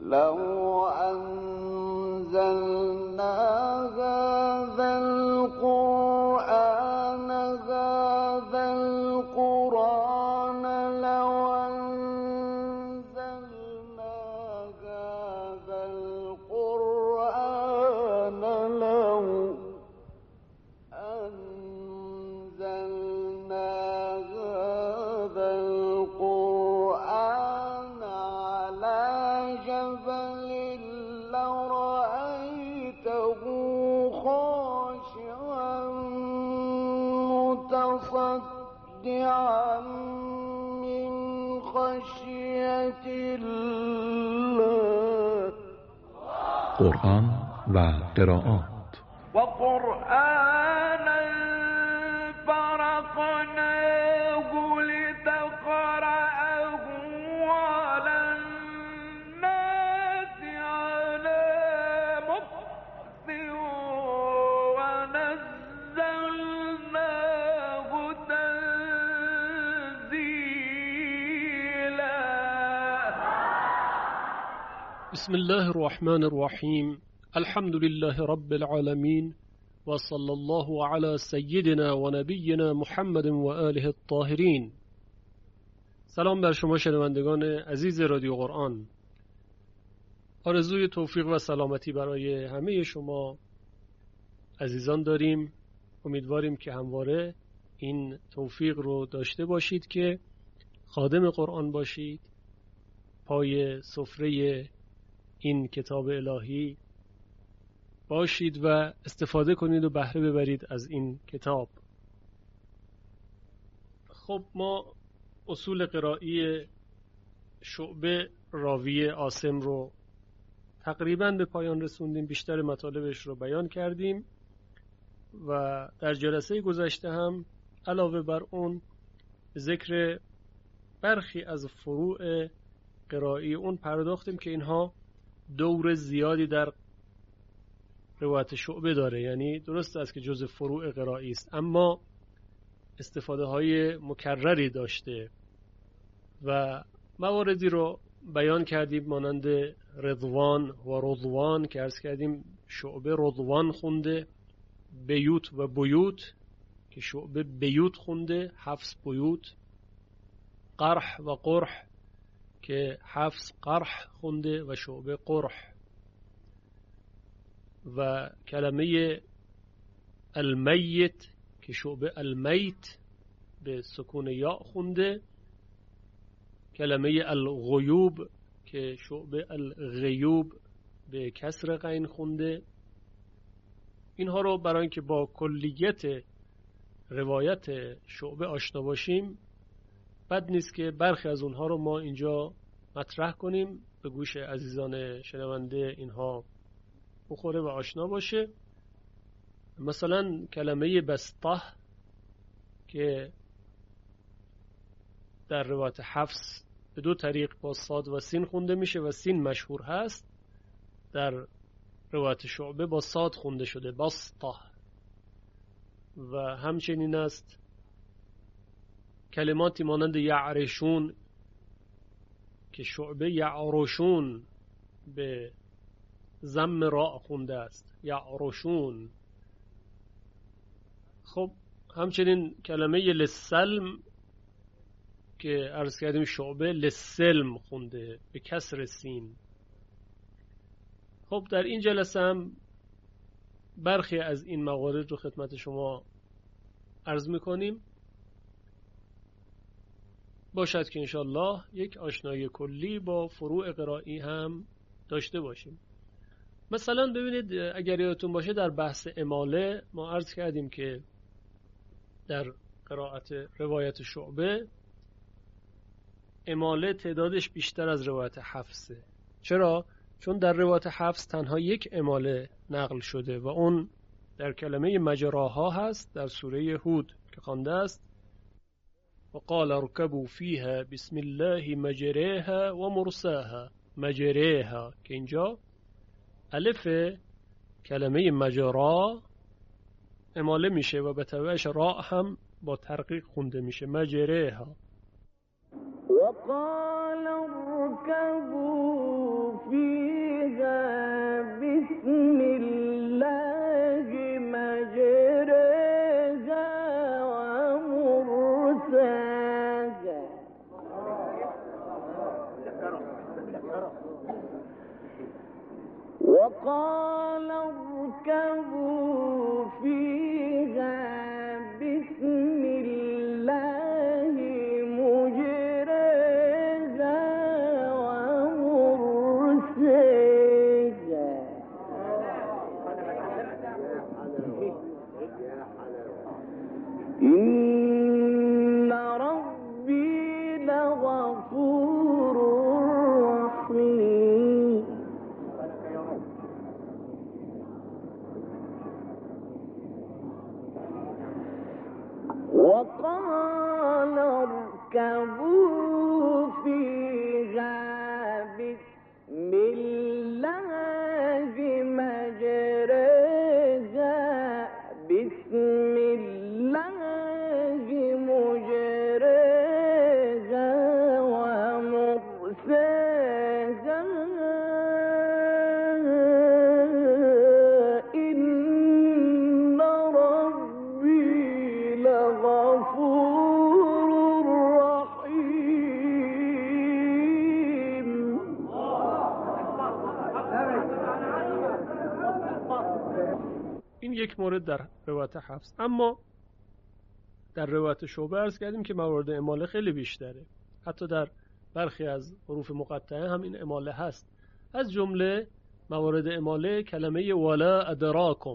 لو أنزلنا هذا القرآن لو أنزلنا هذا القرآن على جبل لرأيته خاشعا متصدعا من خشية الله. قرآن و قرائات. وقرآنا فرقناه لتقرأه على الناس على مكث ونزلناه تنزيلا. بسم الله الرحمن الرحیم. الحمد لله رب العالمین و صلی الله علی سیدنا و نبینا محمد و آله الطاهرین. سلام بر شما شنوندگان عزیز رادیو قرآن. آرزوی توفیق و سلامتی برای همه شما عزیزان داریم. امیدواریم که همواره این توفیق رو داشته باشید که خادم قرآن باشید، پای سفره این کتاب الهی باشید و استفاده کنید و بهره ببرید از این کتاب. خب ما اصول قرایی شعبه راوی عاصم رو تقریباً به پایان رسوندیم، بیشتر مطالبش رو بیان کردیم و در جلسه گذشته هم علاوه بر اون ذکر برخی از فروع قرایی اون پرداختیم که اینها دور زیادی در روایت شعبه داره، یعنی درست است که جزء فروع قرایی است اما استفاده های مکرری داشته و مواردی رو بیان کردیم مانند رضوان و رضوان که عرض کردیم شعبه رضوان خونده، بیوت و بیوت که شعبه بیوت خونده، حفص بیوت، قرح و قرح که حفص قرح خونده و شعبه قرح، و کلمه المیت که شعبه المیت به سکون یا خونده، کلمه الغیوب که شعبه الغیوب به کسر غین خونده. اینها رو برای اینکه با کلیت روایت شعبه آشنا باشیم بد نیست که برخی از اونها رو ما اینجا مطرح کنیم، به گوش عزیزان شنونده اینها بخوره و آشنا باشه. مثلا کلمه بسطه که در روایت حفص به دو طریق با صاد و سین خونده میشه و سین مشهور هست، در روایت شعبه با صاد خونده شده بسطه. و همچنین است کلماتی مانند یعرشون که شعبه یعرشون به ضم راء خونده است، یعرشون. خب همچنین کلمه للسلم که عرض کردیم شعبه للسلم خونده به کسر سین. خب در این جلسه هم برخی از این موارد رو خدمت شما عرض میکنیم، باشد که انشالله یک آشنایی کلی با فروع قرایی هم داشته باشیم. مثلا ببینید اگر یادتون باشه در بحث اماله ما عرض کردیم که در قرائت روایت شعبه اماله تعدادش بیشتر از روایت حفصه. چرا؟ چون در روایت حفص تنها یک اماله نقل شده و اون در کلمه مجراها هست در سوره هود که خوانده است و قال اركبوا فيها بسم الله مجریها و مرساها. مجریها که اینجا الف کلمه مجرا اماله میشه و به تبعش راء هم با ترقیق خونده میشه مجریها. وقال اركبوا فيها وقال اركبوا فيها بسم الله مجريها ومرسيها إن ربي لغفور رحيم وقال اركبوا فيها بسم الله مجريها بسم الله مجريها ومرساها إن ربي لغفور رحيم. این یک مورد در روایت حفص. اما در روایت شعبه عرض کردیم که موارد اماله خیلی بیشتره. حتی در برخی از حروف مقطعه هم این اماله هست. از جمله موارد اماله کلمه ولا ادراکم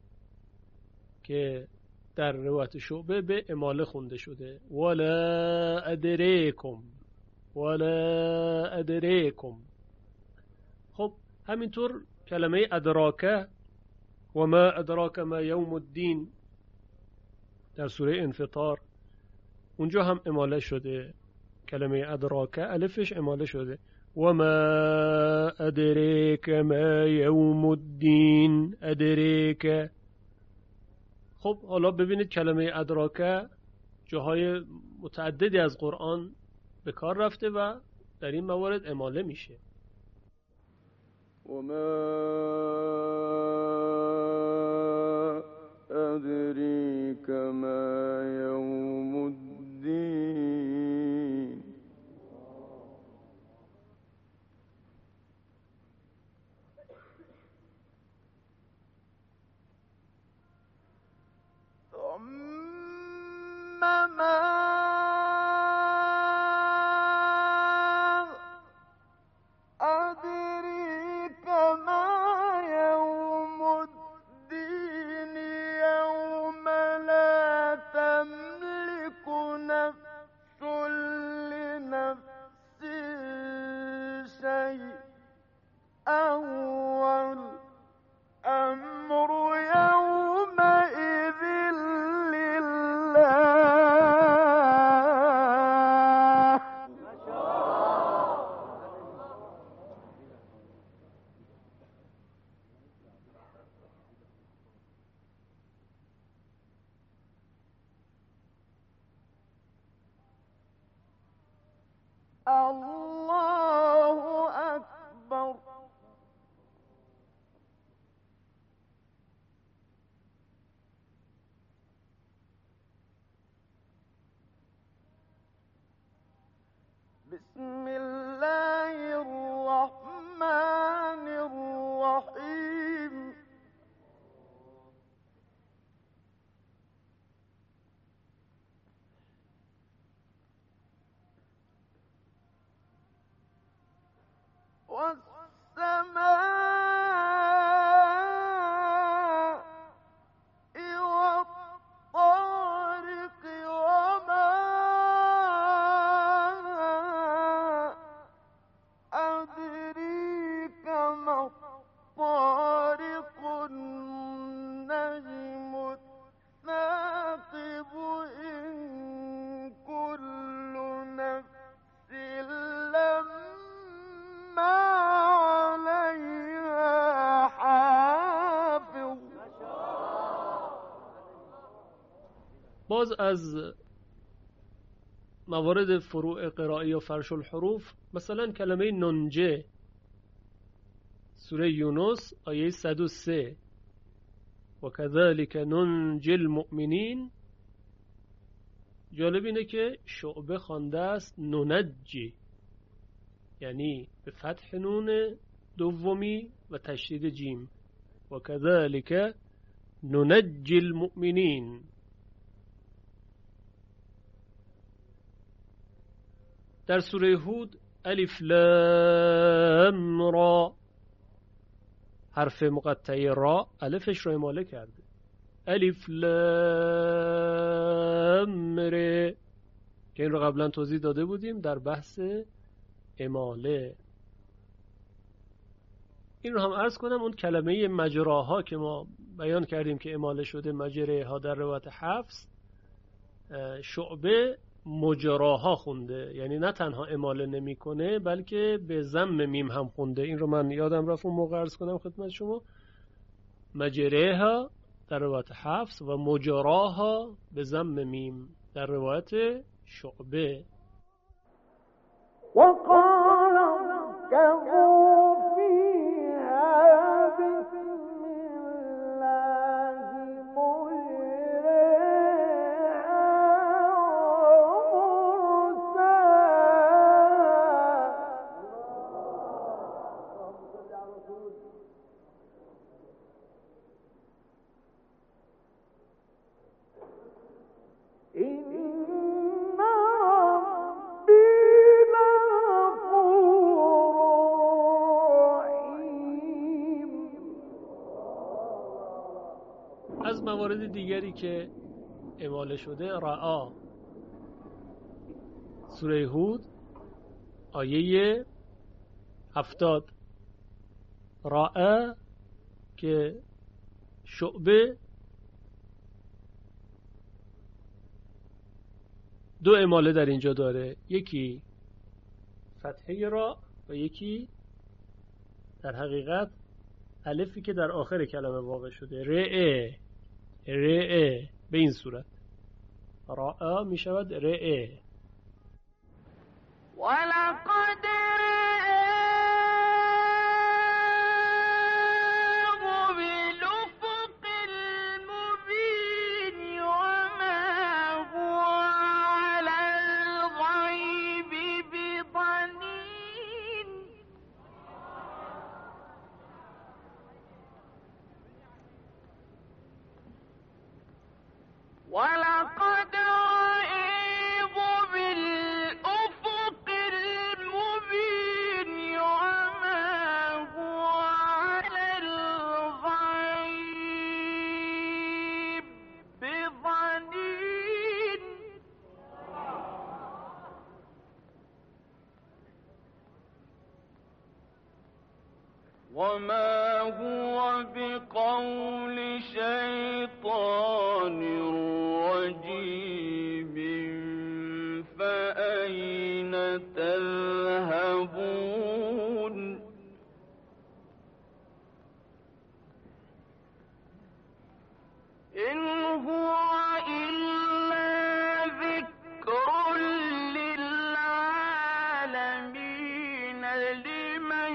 که در روایت شعبه به اماله خونده شده. ولا ادریکم ولا ادریکم. خب همینطور کلمه ادراکه و ما ادراک ما یوم الدین در سوره انفطار اونجا هم اماله شده. کلمه ادراکه الفش اماله شده. و ما ادریک ما یوم الدین ادریک. خب حالا ببینید کلمه ادراکه جاهای متعددی از قرآن به کار رفته و در این موارد اماله میشه. وما أدريك ما يوم الدين ثم ما أدريك ما يوم الدين يوم لا تملك نفس لنفس شيئا والأمر يومئذ لله. الله أكبر. بسم الله الرحمن الرحيم. والسماء والطارق وما أدريك ما الطارق النجم الثاقب إن كل نفس لما عليها حافظ. باز از موارد فروع قرائی و فرش الحروف مثلا کلمه ننجه سوره یونس آیه 103 و کذالک ننجی المؤمنین. جالب اینه که شعبه خوانده است ننجی یعنی به فتح نون دومی و تشدید جیم. و کذالک ننجی المؤمنین. در سوره هود الف لام را، حرف مقطعه را الفش رو اماله کرده. الف لام ر که این رو قبلا توضیح داده بودیم در بحث اماله. این رو هم عرض کنم، اون کلمه مجراها که ما بیان کردیم که اماله شده مجرها در روایت حفص، شعبه مجراها خونده، یعنی نه تنها اماله نمیکنه بلکه به ضم میم هم خونده. این رو من یادم رفت اون موقع عرض کنم خدمت شما. مجرها در روایت حفص و مجراها به ضم میم در روایت شعبه. وقال اركبوا فيها بسم الله مجريها ومرساها إن ربي لغفور رحيم. از موارد دیگری که اماله شده رعا، سوره هود آیه 70. رعا که شعبه دو اماله در اینجا داره، یکی فتحه را و یکی در حقیقت الفی که در آخر کلمه واقع شده، رعه. رعه به این صورت رعا می شود رعه. ولقد رآه بالأفق المبين وما هو على الغيب بضنين. ولقد رآه بالأفق المبين وما هو على الغيب بضنين. وما هو بقول شيطان رجيم فأين تذهبون. إن هو إلا ذكر للعالمين لمن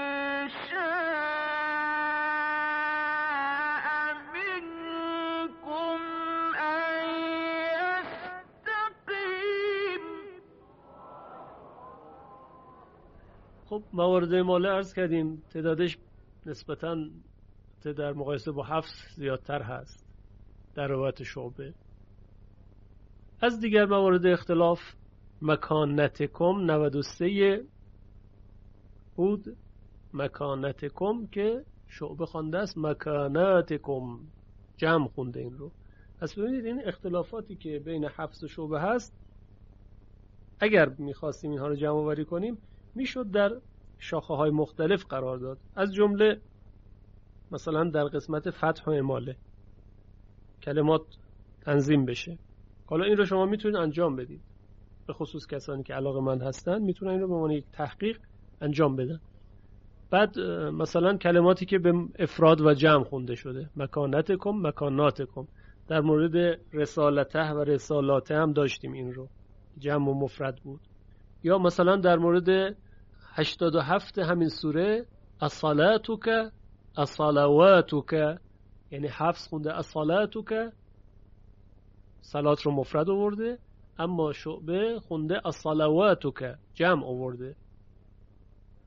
شاء منكم أن يستقيم. خب موارد اماله عرض کردیم، تعدادش نسبتاً در مقایسه با حفص زیادتر هست در روایت شعبه. از دیگر موارد اختلاف مکانتکم 93 بود، مکانتکم که شعبه خوانده است مکانتکم، جمع خونده این رو. پس ببینید این اختلافاتی که بین حفص و شعبه هست اگر میخواستیم اینها رو جمع آوری کنیم میشد در شاخه های مختلف قرار داد. از جمله مثلا در قسمت فتح و اماله کلمات تنظیم بشه. حالا این رو شما میتونید انجام بدید، به خصوص کسانی که علاقه‌مند هستن میتونن این رو به عنوان یک تحقیق انجام بدن. بعد مثلا کلماتی که به افراد و جمع خونده شده، مکانتکم مکاناتکم، در مورد رسالته و رسالاته هم داشتیم این رو، جمع و مفرد بود. یا مثلا در مورد 87 همین سوره الصلاتک الصلواتک، یعنی حفص خونده الصلاتک، صلات رو مفرد آورده، اما شعبه خونده الصلواتک جمع آورده.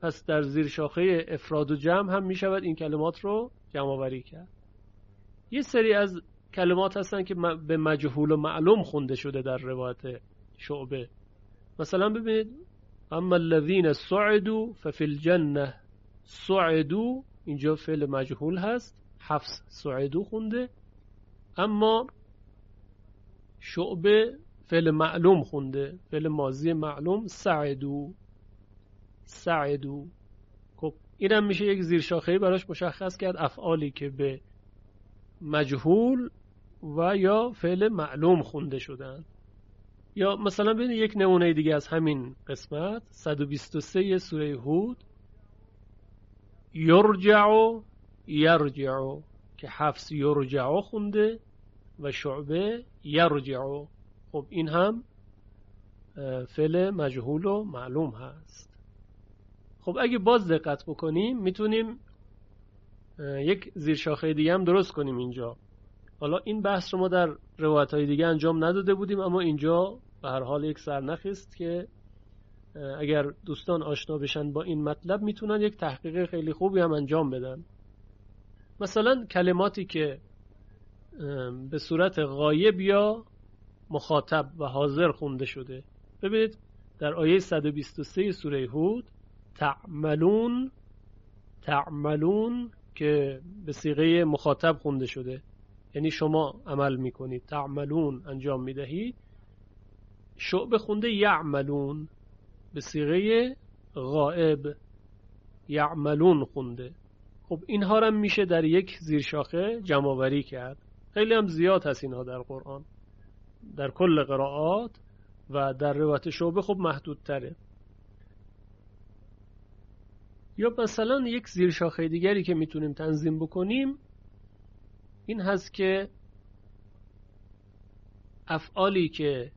پس در زیر شاخه افراد و جمع هم می شود این کلمات رو جمع آوری کرد. یه سری از کلمات هستن که به مجهول و معلوم خونده شده در روایت شعبه. مثلا ببینید اما الذین صعدوا ففی الجنه. صعدوا اینجا فعل مجهول هست، حفص صعدوا خونده، اما شعبه فعل معلوم خونده، فعل ماضی معلوم سعدوا. سعدوا. خب اینم میشه یک زیر شاخه‌ای براش مشخص کرد، افعالی که به مجهول و یا فعل معلوم خونده شدن. یا مثلا ببینید یک نمونه دیگه از همین قسمت 123 سوره هود، یرجع یرجع که حفص یرجع خونده و شعبه یرجع. خب این هم فعل مجهول و معلوم هست. خب اگه باز دقت بکنیم میتونیم یک زیر شاخه دیگه هم درست کنیم اینجا. حالا این بحث رو ما در روایت‌های دیگه انجام نداده بودیم، اما اینجا به هر حال یک سرنخی است که اگر دوستان آشنا بشن با این مطلب میتونن یک تحقیق خیلی خوبی هم انجام بدن. مثلا کلماتی که به صورت غایب یا مخاطب و حاضر خونده شده. ببینید در آیه 123 سوره هود تعملون، تعملون که به صیغه مخاطب خونده شده، یعنی شما عمل میکنید، تعملون انجام میدهید. شعبه خونده یعملون به صیغه غائب، یعملون خونده. خب اینها هم میشه در یک زیر شاخه جمع آوری کرد. خیلی هم زیاد هست اینها در قرآن، در کل قرائات و در روایت شعبه خب محدودتره. یا مثلا یک زیر شاخه دیگری که میتونیم تنظیم بکنیم این هست که افعالی که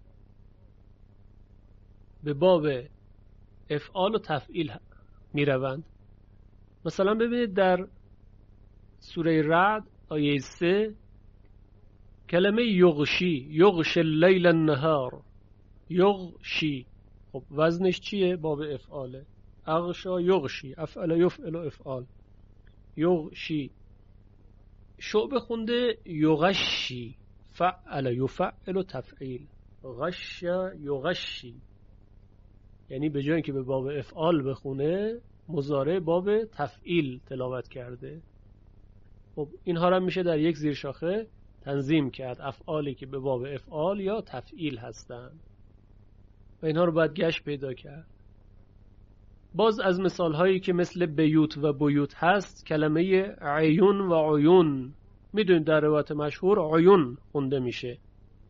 به باب افعال و تفعیل می روند. مثلا ببینید در سوره رعد آیه 3 کلمه یغشی، یغش اللیل النهار، یغشی، خب وزنش چیه؟ باب افعاله. اغشا یغشی، افعل یفعل و افعال، یغشی. شعبه خونده یغشی، فعل یفعل و تفعیل، غش یغشی، یعنی به جای اینکه به باب افعال بخونه مضارع باب تفعیل تلاوت کرده. خب اینها را میشه در یک زیر شاخه تنظیم کرد، افعالی که به باب افعال یا تفعیل هستند و اینها رو باید گشت پیدا کرد. باز از مثال هایی که مثل بیوت و بیوت هست کلمه عیون و عیون، میدونید در روایت مشهور عیون خونده میشه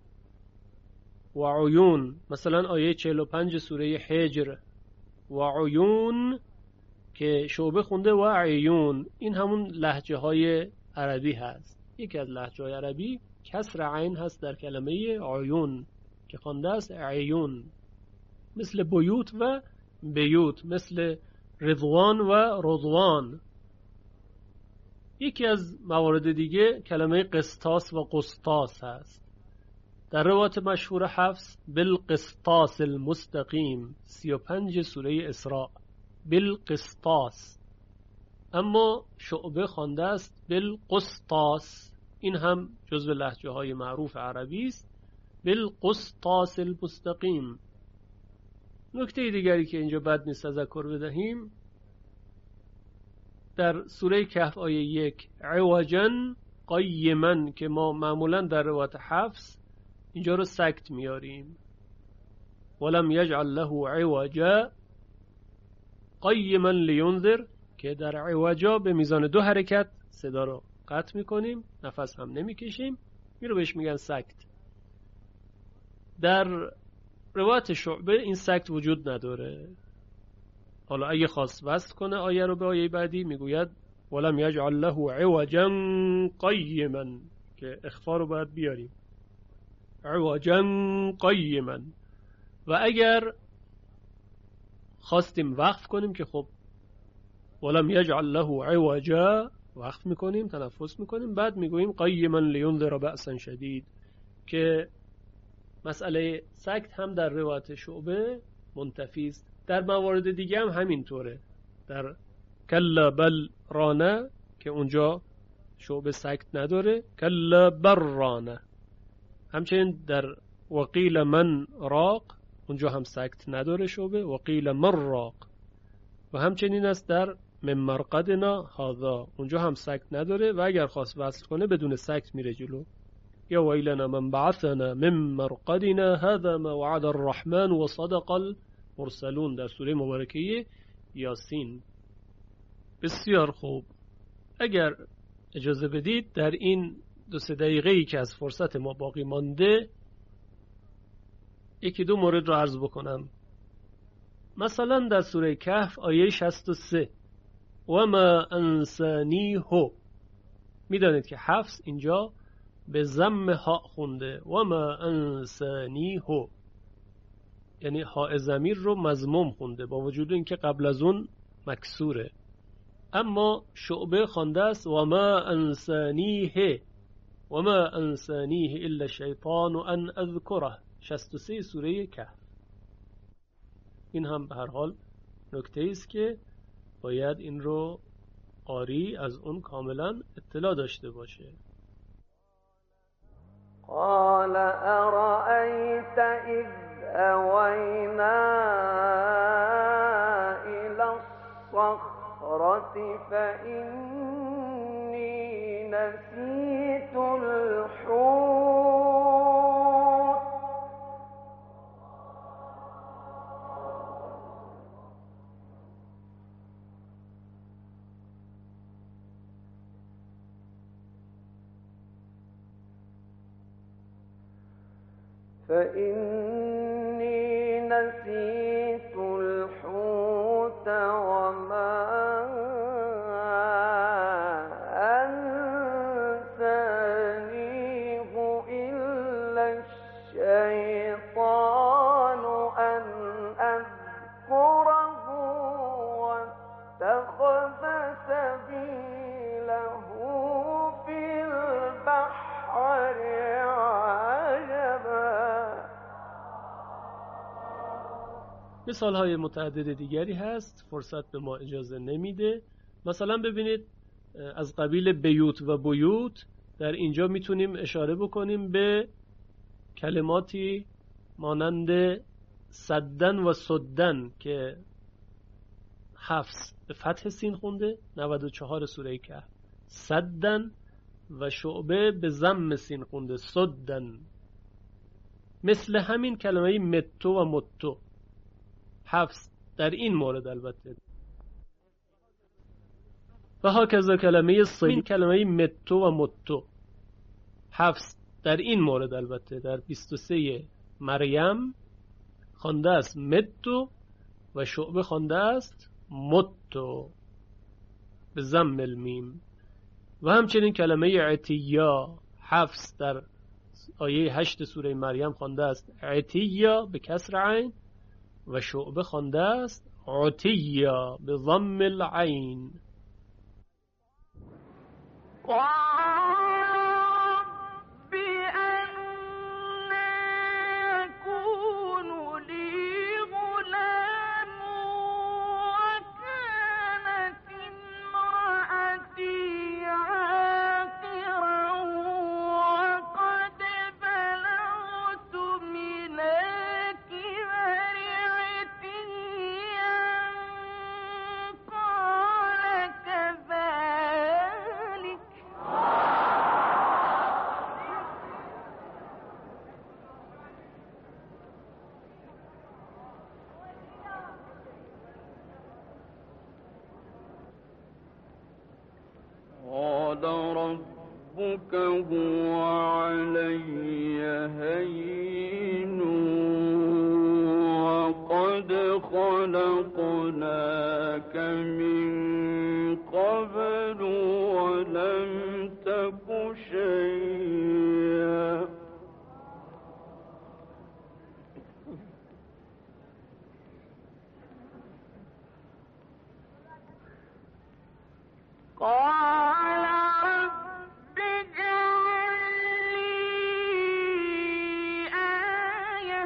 و عیون. مثلا آیه 45 سوره حجر و عیون که شعبه خونده و عیون، این همون لهجه های عربی هست. یکی از لهجه های عربی کسر عین هست در کلمه عیون که خوانده است عیون، مثل بیوت و بیوت، مثل رضوان و رضوان. یکی از موارد دیگه کلمه قسطاس و قسطاس هست. در روایت مشهور حفص بالقسطاس المستقیم 35 سوره اسراء، بالقسطاس، اما شعبه خوانده است بالقسطاس. این هم جزو لهجه های معروف عربی است، بالقسطاس المستقیم. نکته دیگری که اینجا بد نیست تذکر بدهیم، در سوره کهف آیه 1 عوجا قیما که ما معمولا در روایت حفص اینجا رو سکت میاریم، ولم یجعل له عوجا قیما لینذر که در عوجا به میزان 2 حرکت صدا رو قطع میکنیم، نفس هم نمیکشیم، این رو بهش میگن سکت. در روایت شعبه این سکت وجود نداره. حالا اگه خواست وصل کنه آیه رو به آیه بعدی میگوید ولم یجعل له عوجا قیما که اخفا رو باید بیاریم، عوجا قیما. و اگر خواستیم وقف کنیم که خب ولم یجعل له عوجا، وقف میکنیم، تنفس میکنیم، بعد میگوییم قیما لینذر بأسا شدید که مسئله سکت هم در روایت شعبه منتفی است. در موارد دیگه هم همینطوره. در کلا بل رانه که اونجا شعبه سکت نداره، کلا بر رانه. همچنین در وقیل من راق اونجا هم سکت نداره شعبه، وقیل من راق. و همچنین است در من مرقدنا هذا، اونجا هم سکت نداره و اگر خواست وصل کنه بدون سکت میره جلو. یا ویلنا من بعثنا من مرقدنا هذا ما وعد الرحمن و صدق المرسلون در سوره مبارکه یاسین. بسیار خوب، اگر اجازه بدید در این 2-3 دقیقه‌ای که از فرصت ما باقی مانده 1-2 مورد رو عرض بکنم. مثلا در سوره کهف آیه 63 و ما انسانیه، میدانید که حفص اینجا به ضم ها خونده و ما انسانیه، یعنی ها ضمیر رو مضموم خونده با وجود اینکه قبل از اون مکسوره. اما شعبه خوانده است و ما انسانیه و ما انسانیه الا الشیطان ان اذکره، 63 سوره کهف. این هم به هر حال نکته است که باید این رو قاری از اون کاملا اطلاع داشته باشه. قال أرأيت إذ أوينا إلى الصخرة فإني نسيت الحوت وما أنسانيه إلا الشيطان أن أذكره واتخذ سبيله في البحر مثال های متعدد دیگری هست، فرصت به ما اجازه نمیده. مثلا ببینید از قبیل بیوت و بیوت در اینجا میتونیم اشاره بکنیم به کلماتی مانند صدن و صدن که حفص به فتح سین خونده 94 سوره کهف، صدن، و شعبه به ضم سین خونده صدن. مثل همین کلمه متو و متو، حفص در این مورد البته، و هاکذا کلمه صیل، کلمه متو و متو، حفص در این مورد البته در 23 مریم خوانده است متو و شعبه خوانده است متو به ضم المیم. و همچنین کلمه عتیا، حفص در آیه 8 سوره مریم خوانده است عتیا به کسر عین و شعبه خوانده است عتیا به ضم العین. ربك هو علي هين وقد خلقناك من قبل ولم تك شيئا قال رب اجعل لي آية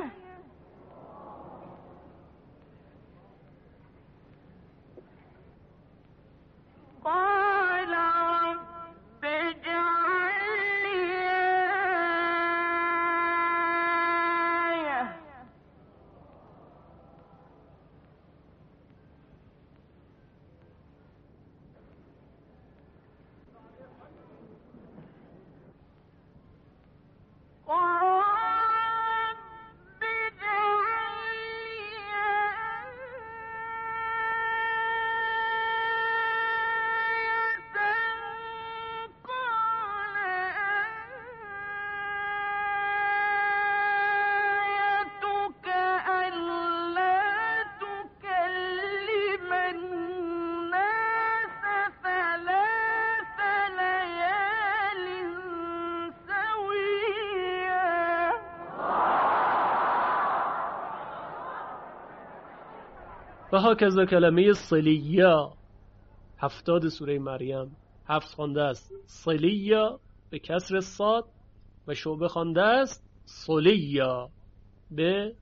و هاکذا کلمه صلیه 70 سوره مریم حفظ خوانده است صلیه به کسر صاد و شعبه خوانده است صلیه به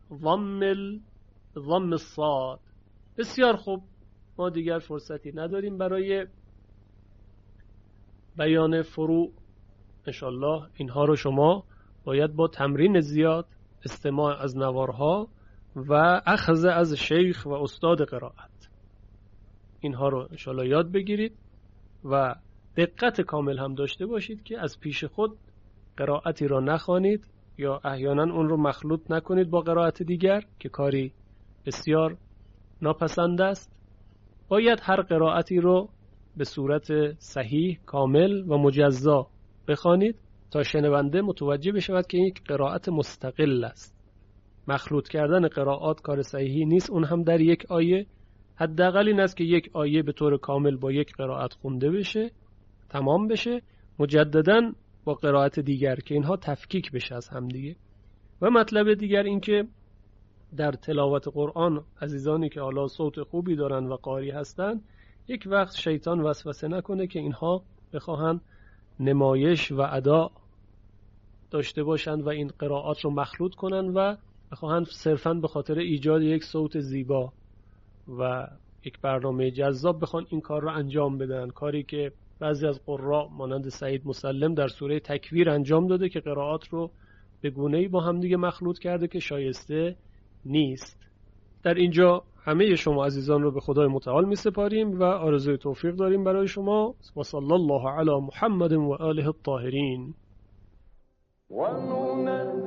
ضم الصاد. بسیار خوب، ما دیگر فرصتی نداریم برای بیان فروع. انشالله اینها رو شما باید با تمرین زیاد، استماع از نوارها و اخذ از شیخ و استاد قرائت، اینها رو انشالله یاد بگیرید و دقت کامل هم داشته باشید که از پیش خود قرائتی را نخوانید یا احیانا اون رو مخلوط نکنید با قرائت دیگر که کاری بسیار ناپسند است. باید هر قرائتی رو به صورت صحیح، کامل و مجزا بخوانید تا شنونده متوجه بشود که این یک قرائت مستقل است. مخلوط کردن قرائات کار صحیحی نیست، اون هم در یک آیه. حداقل این است که یک آیه به طور کامل با یک قرائت خونده بشه، تمام بشه، مجدداً با قرائت دیگر که اینها تفکیک بشه از هم دیگه. و مطلب دیگر این که در تلاوت قرآن عزیزانی که حالا صوت خوبی دارن و قاری هستن، یک وقت شیطان وسوسه نکنه که اینها بخواهن نمایش و ادا داشته باشند و این قرائات رو مخلوط کنن و بخواهن صرفاً به خاطر ایجاد یک صوت زیبا و یک برنامه جذاب بخوان این کار رو انجام بدن، کاری که بعضی از قراء مانند سعید مسلم در سوره تکویر انجام داده که قرائات رو به گونه‌ای با هم دیگه مخلوط کرده که شایسته نیست. در اینجا همه شما عزیزان رو به خدای متعال می سپاریم و آرزوی توفیق داریم برای شما. و صلی الله علی محمد و آله الطاهرین.